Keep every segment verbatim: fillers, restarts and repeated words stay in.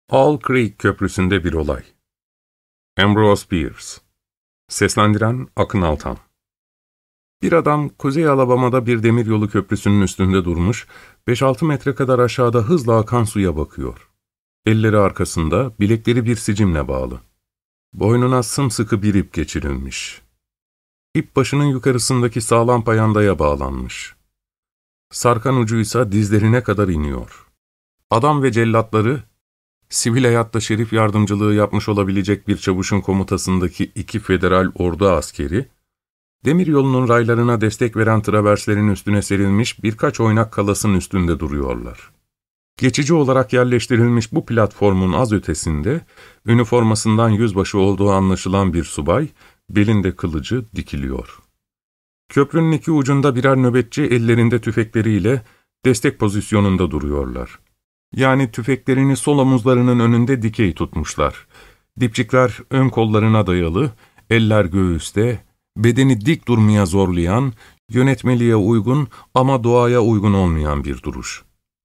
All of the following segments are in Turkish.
Owl Creek Köprüsü'nde bir olay. Ambrose Bierce. Seslendiren Akın Altan. Bir adam Kuzey Alabama'da bir demiryolu köprüsünün üstünde durmuş, beş altı metre kadar aşağıda hızla akan suya bakıyor. Elleri arkasında, bilekleri bir sicimle bağlı. Boynuna sımsıkı bir ip geçirilmiş. İp başının yukarısındaki sağlam payandaya bağlanmış. Sarkan ucuysa dizlerine kadar iniyor. Adam ve cellatları, sivil hayatta şerif yardımcılığı yapmış olabilecek bir çavuşun komutasındaki iki federal ordu askeri, demiryolunun raylarına destek veren traverslerin üstüne serilmiş birkaç oynak kalasın üstünde duruyorlar. Geçici olarak yerleştirilmiş bu platformun az ötesinde, üniformasından yüzbaşı olduğu anlaşılan bir subay, belinde kılıcı dikiliyor. Köprünün iki ucunda birer nöbetçi ellerinde tüfekleriyle destek pozisyonunda duruyorlar. Yani tüfeklerini sol omuzlarının önünde dikey tutmuşlar. Dipçikler ön kollarına dayalı, eller göğüste, bedeni dik durmaya zorlayan, yönetmeliğe uygun ama doğaya uygun olmayan bir duruş.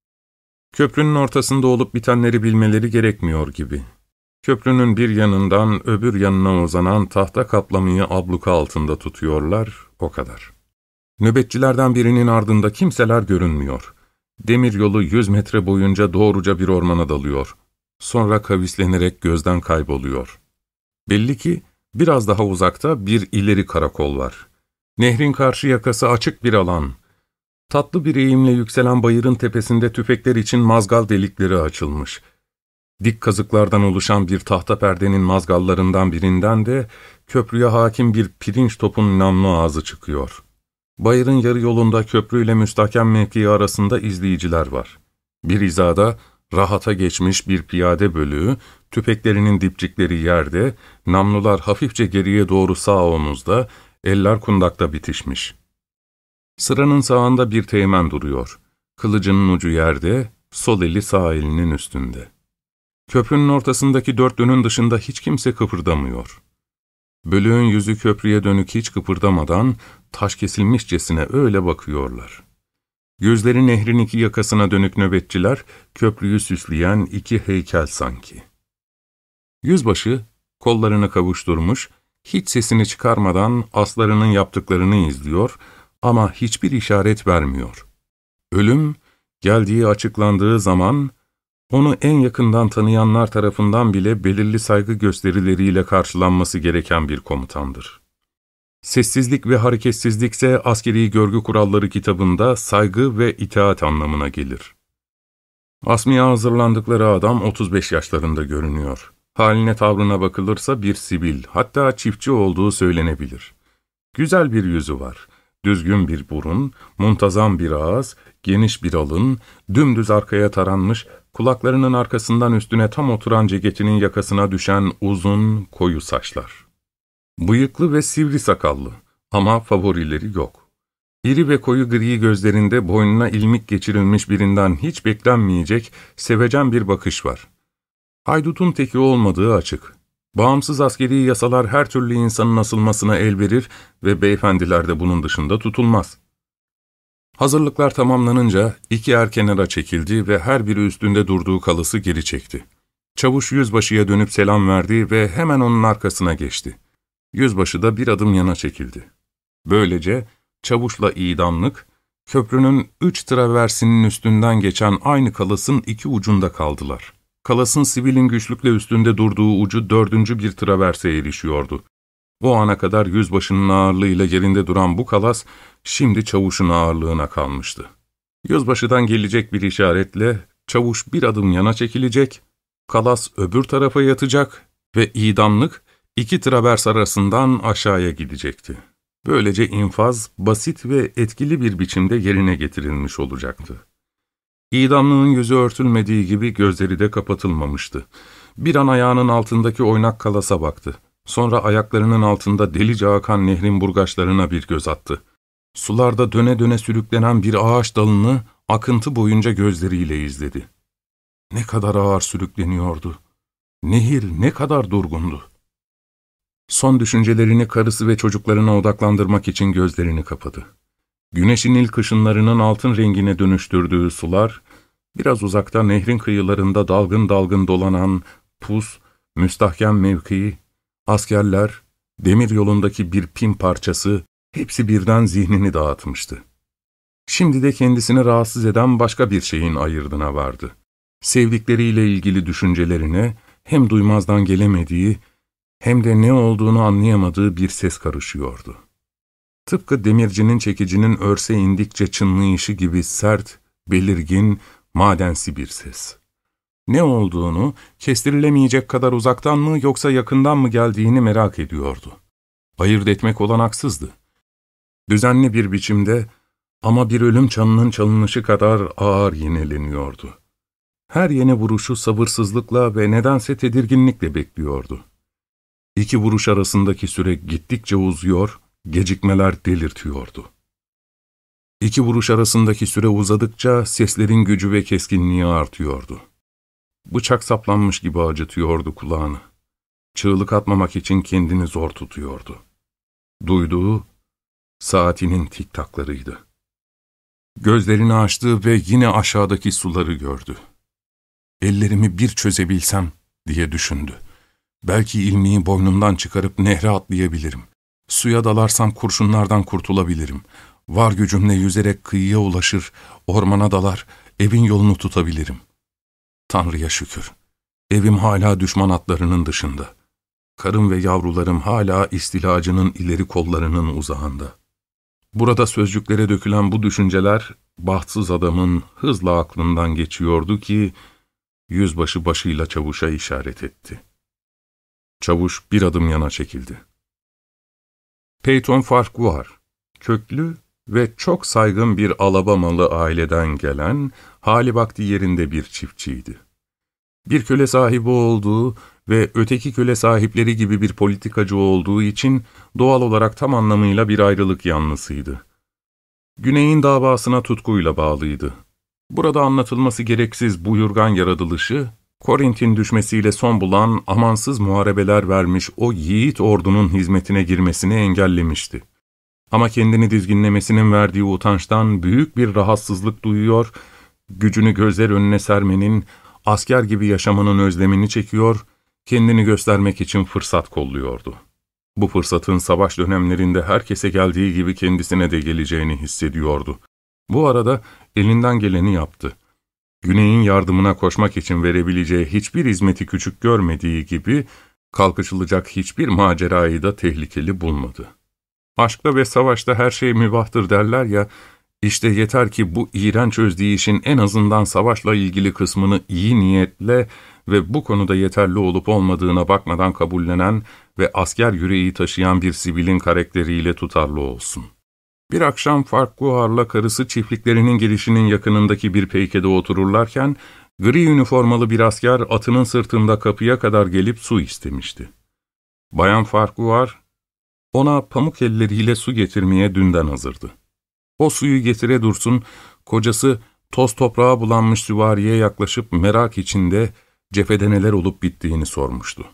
Köprünün ortasında olup bitenleri bilmeleri gerekmiyor gibi. Köprünün bir yanından öbür yanına uzanan tahta kaplamayı abluka altında tutuyorlar, o kadar. Nöbetçilerden birinin ardında kimseler görünmüyor. Demiryolu yüz metre boyunca doğruca bir ormana dalıyor. Sonra kavislenerek gözden kayboluyor. Belli ki biraz daha uzakta bir ileri karakol var. Nehrin karşı yakası açık bir alan. Tatlı bir eğimle yükselen bayırın tepesinde tüfekler için mazgal delikleri açılmış. Dik kazıklardan oluşan bir tahta perdenin mazgallarından birinden de köprüye hakim bir pirinç topun namlu ağzı çıkıyor. Bayırın yarı yolunda köprüyle müstahkem mevkii arasında izleyiciler var. Bir hizada rahata geçmiş bir piyade bölüğü, tüfeklerinin dipçikleri yerde, namlular hafifçe geriye doğru sağ omuzda, eller kundakta bitişmiş. Sıranın sağında bir teğmen duruyor. Kılıcının ucu yerde, sol eli sağ elinin üstünde. Köprünün ortasındaki dörtlünün dışında hiç kimse kıpırdamıyor. Bölüğün yüzü köprüye dönük hiç kıpırdamadan, taş kesilmişçesine öyle bakıyorlar. Gözleri nehrin iki yakasına dönük nöbetçiler, köprüyü süsleyen iki heykel sanki. Yüzbaşı, kollarını kavuşturmuş, hiç sesini çıkarmadan aslarının yaptıklarını izliyor ama hiçbir işaret vermiyor. Ölüm, geldiği açıklandığı zaman, onu en yakından tanıyanlar tarafından bile belirli saygı gösterileriyle karşılanması gereken bir komutandır. Sessizlik ve hareketsizlik ise askeri görgü kuralları kitabında saygı ve itaat anlamına gelir. Asmaya hazırlandıkları adam otuz beş yaşlarında görünüyor. Haline tavrına bakılırsa bir sivil, hatta çiftçi olduğu söylenebilir. Güzel bir yüzü var. Düzgün bir burun, muntazam bir ağız, geniş bir alın, dümdüz arkaya taranmış, kulaklarının arkasından üstüne tam oturan ceketinin yakasına düşen uzun, koyu saçlar. Bıyıklı ve sivri sakallı ama favorileri yok. İri ve koyu gri gözlerinde boynuna ilmik geçirilmiş birinden hiç beklenmeyecek sevecen bir bakış var. Haydutun teki olmadığı açık. Bağımsız askeri yasalar her türlü insanın asılmasına el verir ve beyefendiler de bunun dışında tutulmaz. Hazırlıklar tamamlanınca iki er kenara çekildi ve her biri üstünde durduğu kalısı geri çekti. Çavuş yüzbaşıya dönüp selam verdi ve hemen onun arkasına geçti. Yüzbaşı da bir adım yana çekildi. Böylece çavuşla idamlık, köprünün üç traversinin üstünden geçen aynı kalasın iki ucunda kaldılar. Kalasın sivilin güçlükle üstünde durduğu ucu dördüncü bir traverse erişiyordu. O ana kadar yüzbaşının ağırlığıyla yerinde duran bu kalas, şimdi çavuşun ağırlığına kalmıştı. Yüzbaşıdan gelecek bir işaretle, çavuş bir adım yana çekilecek, kalas öbür tarafa yatacak ve idamlık, iki travers arasından aşağıya gidecekti. Böylece infaz, basit ve etkili bir biçimde yerine getirilmiş olacaktı. İdamlığın yüzü örtülmediği gibi gözleri de kapatılmamıştı. Bir an ayağının altındaki oynak kalasa baktı. Sonra ayaklarının altında delice akan nehrin burgaçlarına bir göz attı. Sularda döne döne sürüklenen bir ağaç dalını akıntı boyunca gözleriyle izledi. Ne kadar ağır sürükleniyordu. Nehir ne kadar durgundu. Son düşüncelerini karısı ve çocuklarına odaklandırmak için gözlerini kapadı. Güneşin ilk ışınlarının altın rengine dönüştürdüğü sular, Biraz uzakta nehrin kıyılarında dalgın dalgın dolanan pus, müstahkem mevkii, askerler, demir yolundaki bir pin parçası, hepsi birden zihnini dağıtmıştı. Şimdi de kendisini rahatsız eden başka bir şeyin ayırdına vardı. Sevdikleriyle ilgili düşüncelerine hem duymazdan gelemediği hem de ne olduğunu anlayamadığı bir ses karışıyordu. Tıpkı demircinin çekicinin örse indikçe çınlayışı gibi sert, belirgin, madensi bir ses. Ne olduğunu, kestirilemeyecek kadar uzaktan mı yoksa yakından mı geldiğini merak ediyordu. Ayırt etmek olanaksızdı. Düzenli bir biçimde ama bir ölüm çanının çalınışı kadar ağır yineleniyordu. Her yeni vuruşu sabırsızlıkla ve nedense tedirginlikle bekliyordu. İki vuruş arasındaki süre gittikçe uzuyor, gecikmeler delirtiyordu. İki vuruş arasındaki süre uzadıkça seslerin gücü ve keskinliği artıyordu. Bıçak saplanmış gibi acıtıyordu kulağını. Çığlık atmamak için kendini zor tutuyordu. Duyduğu, saatinin tiktaklarıydı. Gözlerini açtı ve yine aşağıdaki suları gördü. Ellerimi bir çözebilsem diye düşündü. Belki ilmeği boynumdan çıkarıp nehre atlayabilirim. Suya dalarsam kurşunlardan kurtulabilirim. Var gücümle yüzerek kıyıya ulaşır, ormana dalar, evin yolunu tutabilirim. Tanrı'ya şükür. Evim hala düşman atlarının dışında. Karım ve yavrularım hala istilacının ileri kollarının uzağında. Burada sözcüklere dökülen bu düşünceler, bahtsız adamın hızla aklından geçiyordu ki, yüzbaşı başıyla çavuşa işaret etti. Çavuş bir adım yana çekildi. Peyton Farquhar, köklü ve çok saygın bir Alabamalı aileden gelen, hali vakti yerinde bir çiftçiydi. Bir köle sahibi olduğu ve öteki köle sahipleri gibi bir politikacı olduğu için doğal olarak tam anlamıyla bir ayrılık yanlısıydı. Güney'in davasına tutkuyla bağlıydı. Burada anlatılması gereksiz buyurgan yaratılışı, Korint'in düşmesiyle son bulan amansız muharebeler vermiş o yiğit ordunun hizmetine girmesini engellemişti. Ama kendini dizginlemesinin verdiği utançtan büyük bir rahatsızlık duyuyor, gücünü gözler önüne sermenin, asker gibi yaşamanın özlemini çekiyor, kendini göstermek için fırsat kolluyordu. Bu fırsatın savaş dönemlerinde herkese geldiği gibi kendisine de geleceğini hissediyordu. Bu arada elinden geleni yaptı. Güney'in yardımına koşmak için verebileceği hiçbir hizmeti küçük görmediği gibi, kalkışılacak hiçbir macerayı da tehlikeli bulmadı. Aşkta ve savaşta her şey mübahtır derler ya, işte yeter ki bu iğrenç özdeyişin en azından savaşla ilgili kısmını iyi niyetle ve bu konuda yeterli olup olmadığına bakmadan kabullenen ve asker yüreği taşıyan bir sivilin karakteriyle tutarlı olsun. Bir akşam Farquhar'la karısı çiftliklerinin girişinin yakınındaki bir peykede otururlarken, gri üniformalı bir asker atının sırtında kapıya kadar gelip su istemişti. Bayan Farquhar, ona pamuk elleriyle su getirmeye dünden hazırdı. O suyu getire dursun, kocası toz toprağa bulanmış süvariye yaklaşıp merak içinde cephede neler olup bittiğini sormuştu.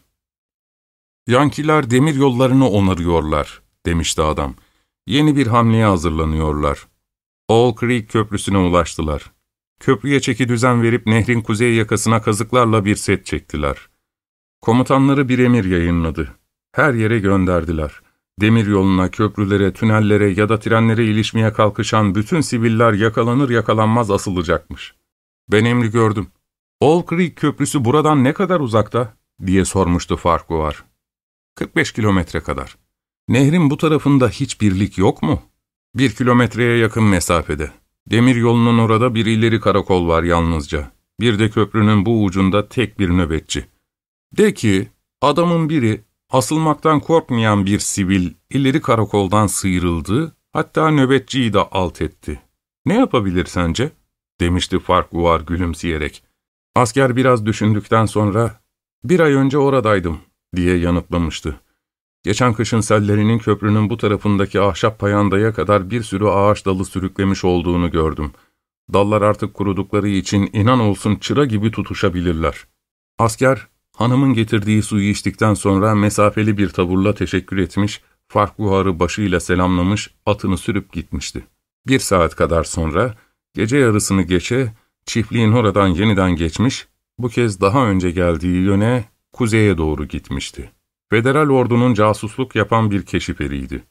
''Yankiler demir yollarını onarıyorlar.'' demişti adam. ''Yeni bir hamleye hazırlanıyorlar. Owl Creek köprüsüne ulaştılar. Köprüye çeki düzen verip nehrin kuzey yakasına kazıklarla bir set çektiler. Komutanları bir emir yayınladı. Her yere gönderdiler. Demiryoluna, köprülere, tünellere ya da trenlere ilişmeye kalkışan bütün siviller yakalanır yakalanmaz asılacakmış. Ben emri gördüm. ''Owl Creek köprüsü buradan ne kadar uzakta?'' diye sormuştu Farquhar. kırk beş kilometre kadar. ''Nehrin bu tarafında hiç birlik yok mu?'' ''Bir kilometreye yakın mesafede. Demiryolunun orada bir ileri karakol var yalnızca. Bir de köprünün bu ucunda tek bir nöbetçi. De ki, adamın biri, asılmaktan korkmayan bir sivil ileri karakoldan sıyrıldı, hatta nöbetçiyi de alt etti. Ne yapabilir sence?'' demişti Farquhar gülümseyerek. Asker biraz düşündükten sonra, ''Bir ay önce oradaydım.'' diye yanıtlamıştı. ''Geçen kışın sellerinin köprünün bu tarafındaki ahşap payandaya kadar bir sürü ağaç dalı sürüklemiş olduğunu gördüm. Dallar artık kurudukları için inan olsun çıra gibi tutuşabilirler.'' Asker, hanımın getirdiği suyu içtikten sonra mesafeli bir tavırla teşekkür etmiş, Farquhar'ı başıyla selamlamış, atını sürüp gitmişti. Bir saat kadar sonra, gece yarısını geçe, çiftliğin oradan yeniden geçmiş, bu kez daha önce geldiği yöne, kuzeye doğru gitmişti. Federal ordunun casusluk yapan bir keşiferiydi.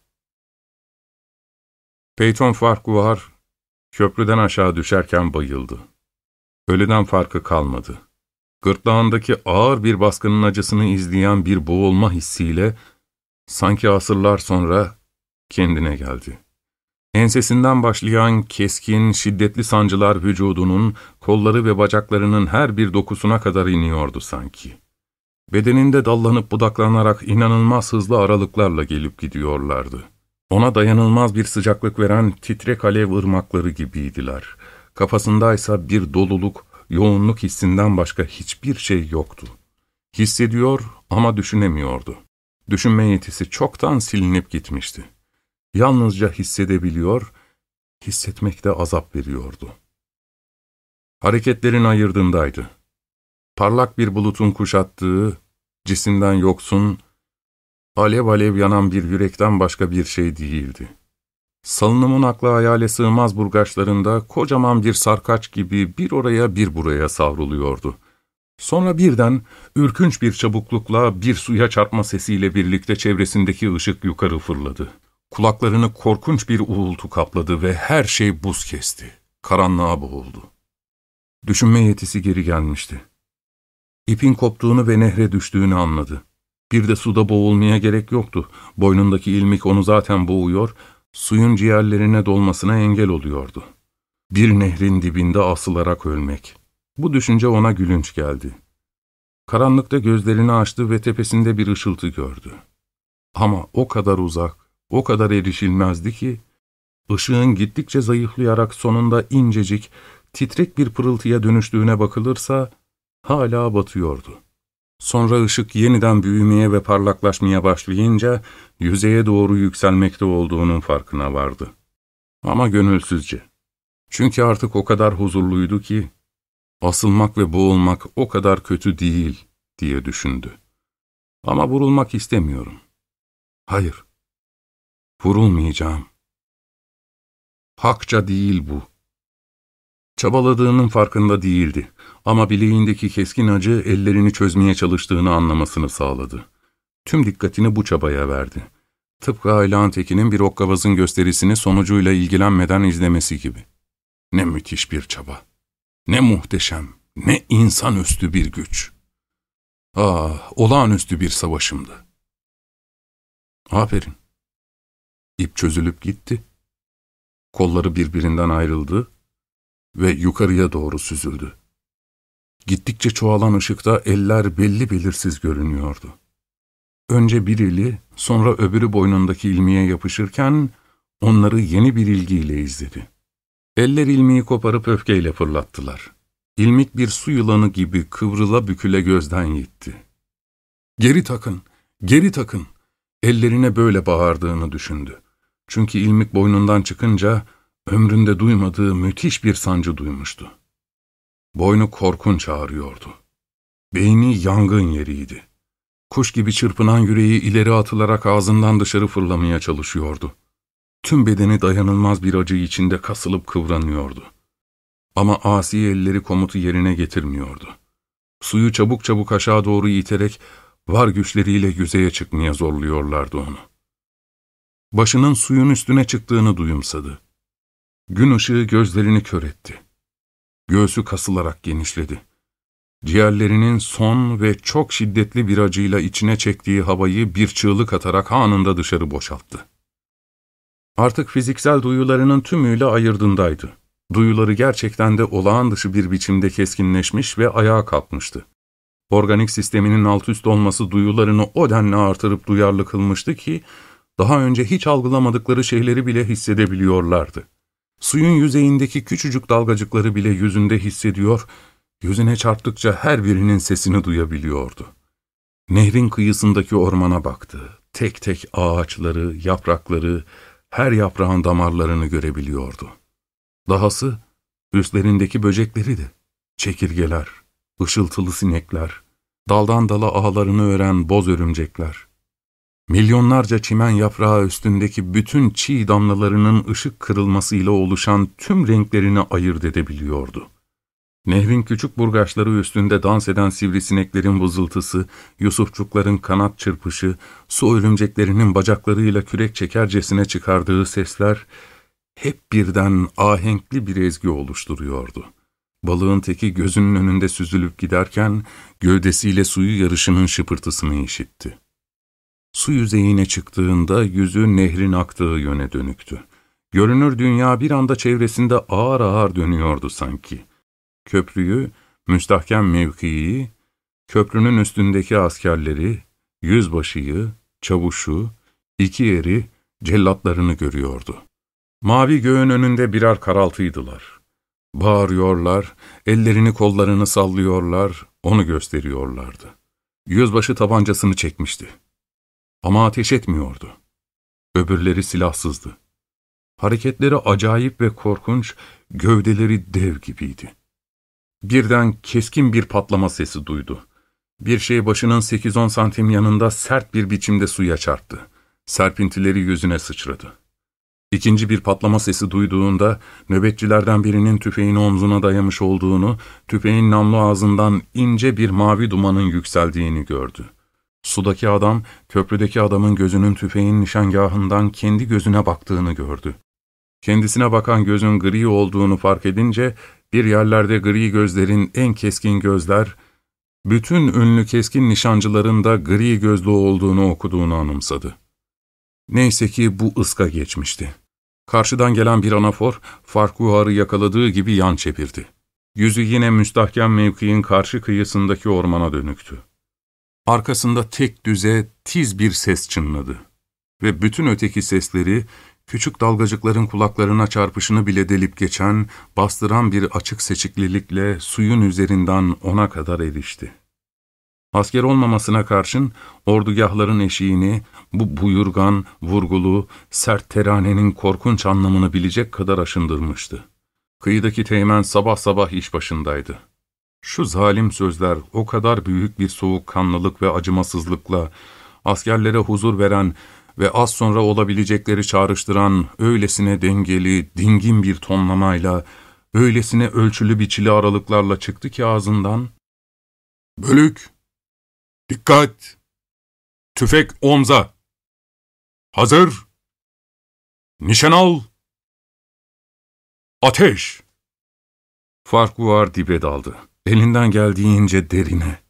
Peyton Farquhar, köprüden aşağı düşerken bayıldı. Ölüden farkı kalmadı. Gırtlağındaki ağır bir baskının acısını izleyen bir boğulma hissiyle, sanki asırlar sonra kendine geldi. Ensesinden başlayan keskin, şiddetli sancılar vücudunun, kolları ve bacaklarının her bir dokusuna kadar iniyordu sanki. Bedeninde dallanıp budaklanarak inanılmaz hızlı aralıklarla gelip gidiyorlardı. Ona dayanılmaz bir sıcaklık veren titrek alev ırmakları gibiydiler. Kafasındaysa bir doluluk, yoğunluk hissinden başka hiçbir şey yoktu. Hissediyor ama düşünemiyordu. Düşünme yetisi çoktan silinip gitmişti. Yalnızca hissedebiliyor, hissetmekte azap veriyordu. Hareketlerin ayırdığındaydı. Parlak bir bulutun kuşattığı, cisimden yoksun, alev alev yanan bir yürekten başka bir şey değildi. Salınımın akla hayale sığmaz burgaçlarında kocaman bir sarkaç gibi bir oraya bir buraya savruluyordu. Sonra birden ürkünç bir çabuklukla bir suya çarpma sesiyle birlikte çevresindeki ışık yukarı fırladı. Kulaklarını korkunç bir uğultu kapladı ve her şey buz kesti. Karanlığa boğuldu. Düşünme yetisi geri gelmişti. İpin koptuğunu ve nehre düştüğünü anladı. Bir de suda boğulmaya gerek yoktu. Boynundaki ilmik onu zaten boğuyor, suyun ciğerlerine dolmasına engel oluyordu. Bir nehrin dibinde asılarak ölmek. Bu düşünce ona gülünç geldi. Karanlıkta gözlerini açtı ve tepesinde bir ışıltı gördü. Ama o kadar uzak, o kadar erişilmezdi ki, ışığın gittikçe zayıflayarak sonunda incecik, titrek bir pırıltıya dönüştüğüne bakılırsa, hala batıyordu. Sonra ışık yeniden büyümeye ve parlaklaşmaya başlayınca, yüzeye doğru yükselmekte olduğunun farkına vardı. Ama gönülsüzce. Çünkü artık o kadar huzurluydu ki, asılmak ve boğulmak o kadar kötü değil, diye düşündü. Ama vurulmak istemiyorum. Hayır, vurulmayacağım. Hakça değil bu. Çabaladığının farkında değildi ama bileğindeki keskin acı ellerini çözmeye çalıştığını anlamasını sağladı. Tüm dikkatini bu çabaya verdi. Tıpkı Aylan Tekin'in bir okkabazın gösterisini sonucuyla ilgilenmeden izlemesi gibi. Ne müthiş bir çaba. Ne muhteşem, ne insanüstü bir güç. Ah, olağanüstü bir savaşımdı. Aferin. İp çözülüp gitti. Kolları birbirinden ayrıldı ve yukarıya doğru süzüldü. Gittikçe çoğalan ışıkta eller belli belirsiz görünüyordu. Önce bir eli, sonra öbürü boynundaki ilmeğe yapışırken onları yeni bir ilgiyle izledi. Eller ilmeği koparıp öfkeyle fırlattılar. İlmik bir su yılanı gibi kıvrıla büküle gözden gitti. "Geri takın, geri takın!" Ellerine böyle bağırdığını düşündü. Çünkü ilmik boynundan çıkınca ömründe duymadığı müthiş bir sancı duymuştu. Boynu korkunç ağrıyordu. Beyni yangın yeriydi. Kuş gibi çırpınan yüreği ileri atılarak ağzından dışarı fırlamaya çalışıyordu. Tüm bedeni dayanılmaz bir acı içinde kasılıp kıvranıyordu. Ama asi elleri komutu yerine getirmiyordu. Suyu çabuk çabuk aşağı doğru iterek var güçleriyle yüzeye çıkmaya zorluyorlardı onu. Başının suyun üstüne çıktığını duyumsadı. Gün ışığı gözlerini kör etti. Göğsü kasılarak genişledi. Ciğerlerinin son ve çok şiddetli bir acıyla içine çektiği havayı bir çığlık atarak anında dışarı boşalttı. Artık fiziksel duyularının tümüyle ayırdındaydı. Duyuları gerçekten de olağan dışı bir biçimde keskinleşmiş ve ayağa kalkmıştı. Organik sisteminin alt üst olması duyularını o denli artırıp duyarlı kılmıştı ki, daha önce hiç algılamadıkları şeyleri bile hissedebiliyorlardı. Suyun yüzeyindeki küçücük dalgacıkları bile yüzünde hissediyor, yüzüne çarptıkça her birinin sesini duyabiliyordu. Nehrin kıyısındaki ormana baktı. Tek tek ağaçları, yaprakları, her yaprağın damarlarını görebiliyordu. Dahası üstlerindeki böcekleri de, çekirgeler, ışıltılı sinekler, daldan dala ağlarını ören boz örümcekler. Milyonlarca çimen yaprağı üstündeki bütün çiğ damlalarının ışık kırılmasıyla oluşan tüm renklerini ayırt edebiliyordu. Nehrin küçük burgaçları üstünde dans eden sivrisineklerin vızıltısı, yusufçukların kanat çırpışı, su örümceklerinin bacaklarıyla kürek çekercesine çıkardığı sesler hep birden ahenkli bir ezgi oluşturuyordu. Balığın teki gözünün önünde süzülüp giderken gövdesiyle suyu yarışının şıpırtısını işitti. Su yüzeyine çıktığında yüzü nehrin aktığı yöne dönüktü. Görünür dünya bir anda çevresinde ağır ağır dönüyordu sanki. Köprüyü, müstahkem mevkiyi, köprünün üstündeki askerleri, yüzbaşıyı, çavuşu, iki eri, cellatlarını görüyordu. Mavi göğün önünde birer karaltıydılar. Bağırıyorlar, ellerini kollarını sallıyorlar, onu gösteriyorlardı. Yüzbaşı tabancasını çekmişti. Ama ateş etmiyordu. Öbürleri silahsızdı. Hareketleri acayip ve korkunç, gövdeleri dev gibiydi. Birden keskin bir patlama sesi duydu. Bir şey başının sekiz on santim yanında sert bir biçimde suya çarptı. Serpintileri yüzüne sıçradı. İkinci bir patlama sesi duyduğunda nöbetçilerden birinin tüfeğini omzuna dayamış olduğunu, tüfeğin namlu ağzından ince bir mavi dumanın yükseldiğini gördü. Sudaki adam, köprüdeki adamın gözünün tüfeğin nişangahından kendi gözüne baktığını gördü. Kendisine bakan gözün gri olduğunu fark edince, bir yerlerde gri gözlerin en keskin gözler, bütün ünlü keskin nişancıların da gri gözlü olduğunu okuduğunu anımsadı. Neyse ki bu ıska geçmişti. Karşıdan gelen bir anafor, Farkuhar'ı yakaladığı gibi yan çevirdi. Yüzü yine müstahkem mevkiin karşı kıyısındaki ormana dönüktü. Arkasında tek düze, tiz bir ses çınladı. Ve bütün öteki sesleri, küçük dalgacıkların kulaklarına çarpışını bile delip geçen, bastıran bir açık seçiklilikle suyun üzerinden ona kadar erişti. Asker olmamasına karşın ordugahların eşiğini, bu buyurgan, vurgulu, sert teranenin korkunç anlamını bilecek kadar aşındırmıştı. Kıyıdaki teğmen sabah sabah iş başındaydı. Şu zalim sözler o kadar büyük bir soğukkanlılık ve acımasızlıkla, askerlere huzur veren ve az sonra olabilecekleri çağrıştıran öylesine dengeli, dingin bir tonlamayla, öylesine ölçülü biçili aralıklarla çıktı ki ağzından, "Bölük! Dikkat! Tüfek omza! Hazır! Nişan al! Ateş!" Farkuhar dibe daldı. Elinden geldiğince derine.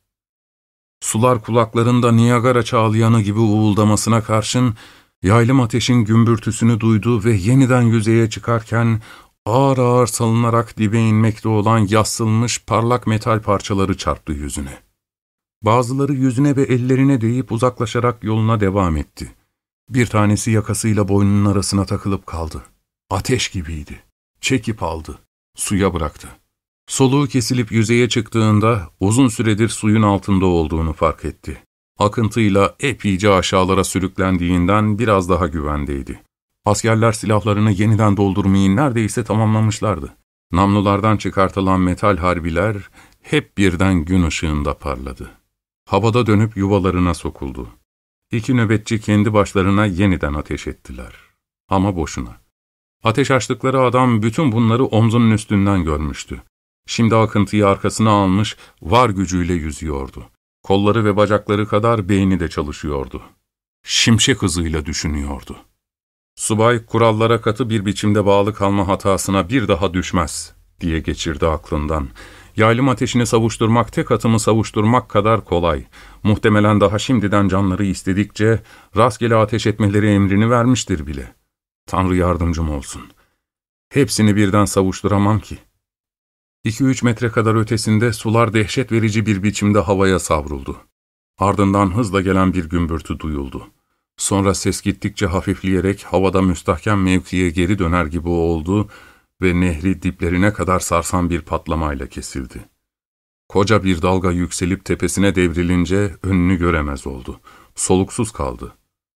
Sular kulaklarında Niagara çağlayanı gibi uğuldamasına karşın, yaylım ateşin gümbürtüsünü duydu ve yeniden yüzeye çıkarken, ağır ağır salınarak dibe inmekte olan yassılmış parlak metal parçaları çarptı yüzüne. Bazıları yüzüne ve ellerine değip uzaklaşarak yoluna devam etti. Bir tanesi yakasıyla boynunun arasına takılıp kaldı. Ateş gibiydi. Çekip aldı. Suya bıraktı. Soluğu kesilip yüzeye çıktığında uzun süredir suyun altında olduğunu fark etti. Akıntıyla epeyce aşağılara sürüklendiğinden biraz daha güvendeydi. Askerler silahlarını yeniden doldurmayı neredeyse tamamlamışlardı. Namlulardan çıkartılan metal harbiler hep birden gün ışığında parladı. Havada dönüp yuvalarına sokuldu. İki nöbetçi kendi başlarına yeniden ateş ettiler. Ama boşuna. Ateş açtıkları adam bütün bunları omzunun üstünden görmüştü. Şimdi akıntıyı arkasına almış, var gücüyle yüzüyordu. Kolları ve bacakları kadar beyni de çalışıyordu. Şimşek hızıyla düşünüyordu. Subay, kurallara katı bir biçimde bağlı kalma hatasına bir daha düşmez diye geçirdi aklından. Yaylım ateşini savuşturmak tek atımı savuşturmak kadar kolay. Muhtemelen daha şimdiden canları istedikçe rastgele ateş etmeleri emrini vermiştir bile. Tanrı yardımcım olsun. Hepsini birden savuşturamam ki. İki üç metre kadar ötesinde sular dehşet verici bir biçimde havaya savruldu. Ardından hızla gelen bir gümbürtü duyuldu. Sonra ses gittikçe hafifleyerek havada müstahkem mevkiye geri döner gibi oldu ve nehri diplerine kadar sarsan bir patlamayla kesildi. Koca bir dalga yükselip tepesine devrilince önünü göremez oldu. Soluksuz kaldı.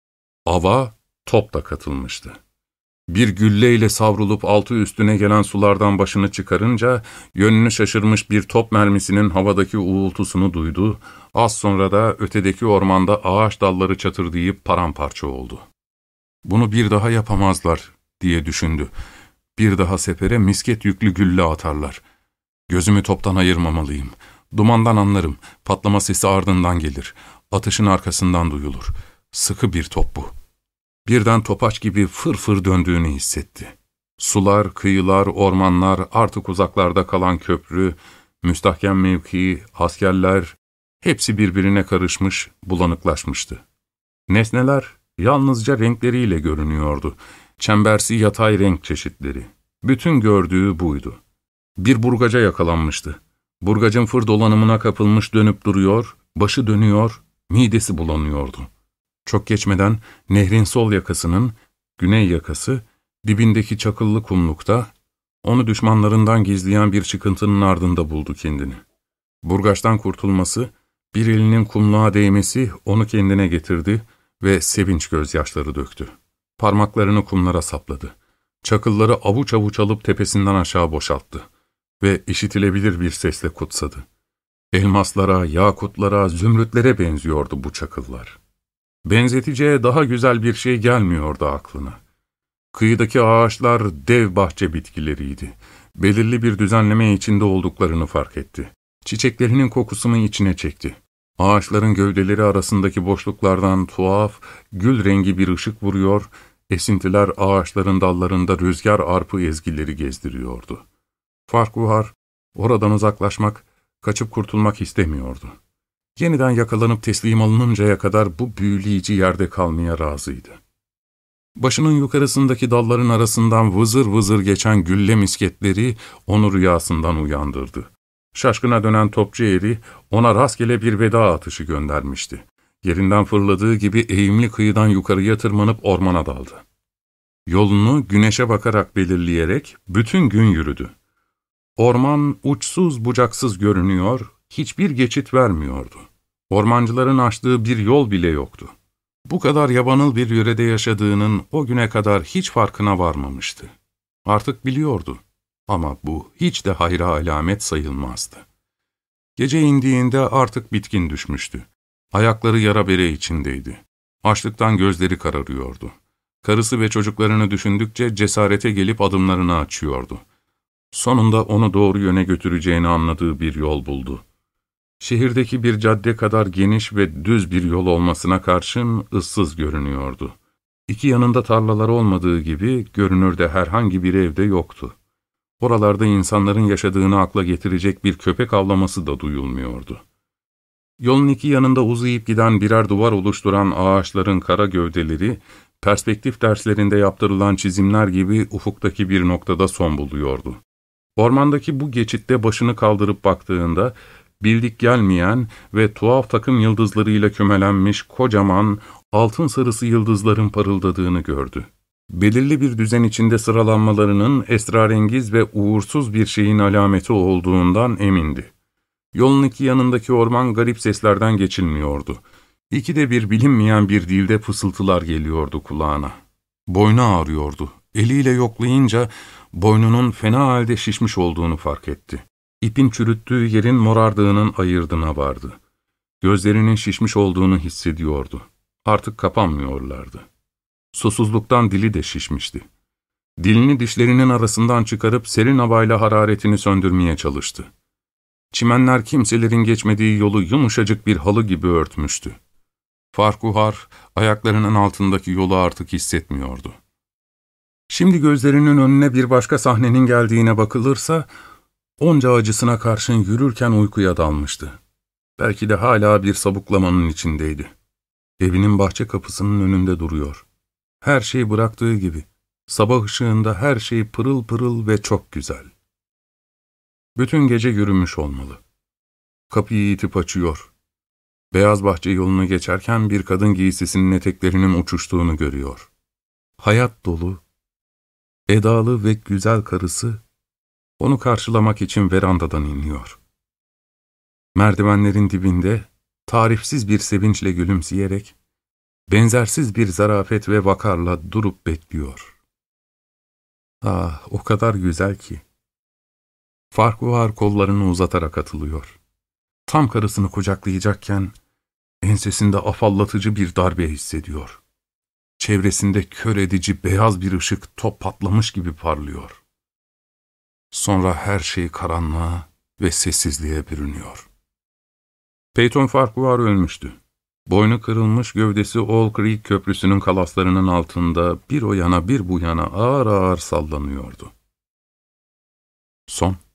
Ava top da katılmıştı. Bir gülleyle savrulup altı üstüne gelen sulardan başını çıkarınca, yönünü şaşırmış bir top mermisinin havadaki uğultusunu duydu, az sonra da ötedeki ormanda ağaç dalları çatırdayıp paramparça oldu. Bunu bir daha yapamazlar diye düşündü. Bir daha sefere misket yüklü gülle atarlar. Gözümü toptan ayırmamalıyım. Dumandan anlarım. Patlama sesi ardından gelir. Atışın arkasından duyulur. Sıkı bir top bu. Birden topaç gibi fır fır döndüğünü hissetti. Sular, kıyılar, ormanlar, artık uzaklarda kalan köprü, müstahkem mevki, askerler, hepsi birbirine karışmış, bulanıklaşmıştı. Nesneler yalnızca renkleriyle görünüyordu. Çembersi yatay renk çeşitleri. Bütün gördüğü buydu. Bir burgaca yakalanmıştı. Burgacın fır dolanımına kapılmış dönüp duruyor, başı dönüyor, midesi bulanıyordu. Çok geçmeden nehrin sol yakasının, güney yakası, dibindeki çakıllı kumlukta, onu düşmanlarından gizleyen bir çıkıntının ardında buldu kendini. Burgaçtan kurtulması, bir elinin kumluğa değmesi onu kendine getirdi ve sevinç gözyaşları döktü. Parmaklarını kumlara sapladı. Çakılları avuç avuç alıp tepesinden aşağı boşalttı ve işitilebilir bir sesle kutsadı. Elmaslara, yakutlara, zümrütlere benziyordu bu çakıllar. Benzeteceği daha güzel bir şey gelmiyordu aklına. Kıyıdaki ağaçlar dev bahçe bitkileriydi. Belirli bir düzenleme içinde olduklarını fark etti. Çiçeklerinin kokusunu içine çekti. Ağaçların gövdeleri arasındaki boşluklardan tuhaf, gül rengi bir ışık vuruyor, esintiler ağaçların dallarında rüzgar arpı ezgileri gezdiriyordu. Farquhar, oradan uzaklaşmak, kaçıp kurtulmak istemiyordu. Yeniden yakalanıp teslim alınıncaya kadar bu büyüleyici yerde kalmaya razıydı. Başının yukarısındaki dalların arasından vızır vızır geçen gülle misketleri onu rüyasından uyandırdı. Şaşkına dönen topçu eri ona rastgele bir veda atışı göndermişti. Yerinden fırladığı gibi eğimli kıyıdan yukarıya tırmanıp ormana daldı. Yolunu güneşe bakarak belirleyerek bütün gün yürüdü. Orman uçsuz bucaksız görünüyor, hiçbir geçit vermiyordu. Ormancıların açtığı bir yol bile yoktu. Bu kadar yabanıl bir yörede yaşadığının o güne kadar hiç farkına varmamıştı. Artık biliyordu ama bu hiç de hayra alamet sayılmazdı. Gece indiğinde artık bitkin düşmüştü. Ayakları yara bere içindeydi. Açlıktan gözleri kararıyordu. Karısı ve çocuklarını düşündükçe cesarete gelip adımlarını açıyordu. Sonunda onu doğru yöne götüreceğini anladığı bir yol buldu. Şehirdeki bir cadde kadar geniş ve düz bir yol olmasına karşın ıssız görünüyordu. İki yanında tarlalar olmadığı gibi görünürde herhangi bir evde yoktu. Oralarda insanların yaşadığını akla getirecek bir köpek avlaması da duyulmuyordu. Yolun iki yanında uzayıp giden birer duvar oluşturan ağaçların kara gövdeleri, perspektif derslerinde yaptırılan çizimler gibi ufuktaki bir noktada son buluyordu. Ormandaki bu geçitte başını kaldırıp baktığında, bildik gelmeyen ve tuhaf takım yıldızlarıyla kümelenmiş kocaman, altın sarısı yıldızların parıldadığını gördü. Belirli bir düzen içinde sıralanmalarının esrarengiz ve uğursuz bir şeyin alameti olduğundan emindi. Yolun iki yanındaki orman garip seslerden geçilmiyordu. İkide bir bilinmeyen bir dilde fısıltılar geliyordu kulağına. Boynu ağrıyordu. Eliyle yoklayınca boynunun fena halde şişmiş olduğunu fark etti. İpin çürüttüğü yerin morardığının ayırdına vardı. Gözlerinin şişmiş olduğunu hissediyordu. Artık kapanmıyorlardı. Susuzluktan dili de şişmişti. Dilini dişlerinin arasından çıkarıp serin havayla hararetini söndürmeye çalıştı. Çimenler kimselerin geçmediği yolu yumuşacık bir halı gibi örtmüştü. Farquhar, ayaklarının altındaki yolu artık hissetmiyordu. Şimdi gözlerinin önüne bir başka sahnenin geldiğine bakılırsa, onca acısına karşın yürürken uykuya dalmıştı. Belki de hala bir sabuklamanın içindeydi. Evinin bahçe kapısının önünde duruyor. Her şey bıraktığı gibi. Sabah ışığında her şey pırıl pırıl ve çok güzel. Bütün gece yürümüş olmalı. Kapıyı itip açıyor. Beyaz bahçe yolunu geçerken bir kadın giysisinin eteklerinin uçuştuğunu görüyor. Hayat dolu, edalı ve güzel karısı, onu karşılamak için verandadan iniyor. Merdivenlerin dibinde, tarifsiz bir sevinçle gülümseyerek, benzersiz bir zarafet ve vakarla durup bekliyor. Ah, o kadar güzel ki. Farquhar kollarını uzatarak atılıyor. Tam karısını kucaklayacakken, ensesinde afallatıcı bir darbe hissediyor. Çevresinde kör edici beyaz bir ışık top patlamış gibi parlıyor. Sonra her şey karanlığa, ve sessizliğe bürünüyor. Peyton Farquhar ölmüştü. Boynu kırılmış gövdesi Old Creek Köprüsü'nün kalaslarının altında bir o yana bir bu yana ağır ağır sallanıyordu. Son.